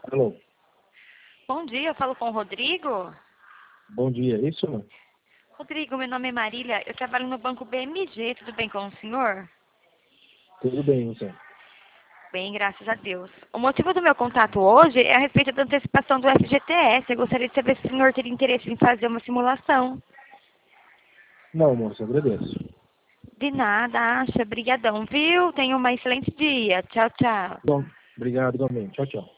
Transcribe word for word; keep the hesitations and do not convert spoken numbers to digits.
Alô, Bom dia, eu falo com o Rodrigo. bom dia, é isso? Rodrigo, meu nome é Marília, eu trabalho no Banco B M G, tudo bem com o senhor? Tudo bem, você? Bem, graças a Deus. O motivo do meu contato hoje é a respeito da antecipação do F G T S. Eu gostaria de saber se o senhor teria interesse em fazer uma simulação. Não, moça, agradeço. De nada, acha? Brigadão, viu? Tenha um excelente dia. Tchau, tchau. Bom, obrigado igualmente. Tchau, tchau.